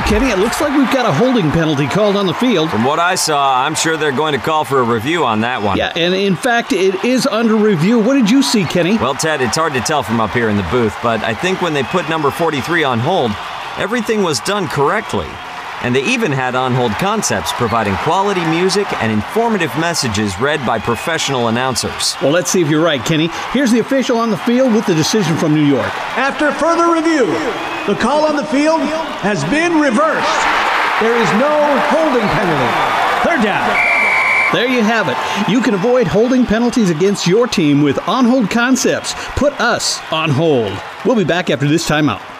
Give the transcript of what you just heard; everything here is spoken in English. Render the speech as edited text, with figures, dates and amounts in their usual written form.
Kenny, it looks like we've got a holding penalty called on the field. From what I saw, I'm sure they're going to call for a review on that one. Yeah, and in fact, it is under review. What did you see, Kenny? Well, Ted, it's hard to tell from up here in the booth, but I think when they put number 43 on hold, everything was done correctly. And they even had on-hold concepts providing quality music and informative messages read by professional announcers. Well, let's see if you're right, Kenny. Here's the official on the field with the decision from New York. After further review, the call on the field has been reversed. There is no holding penalty. Third down. There you have it. You can avoid holding penalties against your team with on-hold concepts. Put us on hold. We'll be back after this timeout.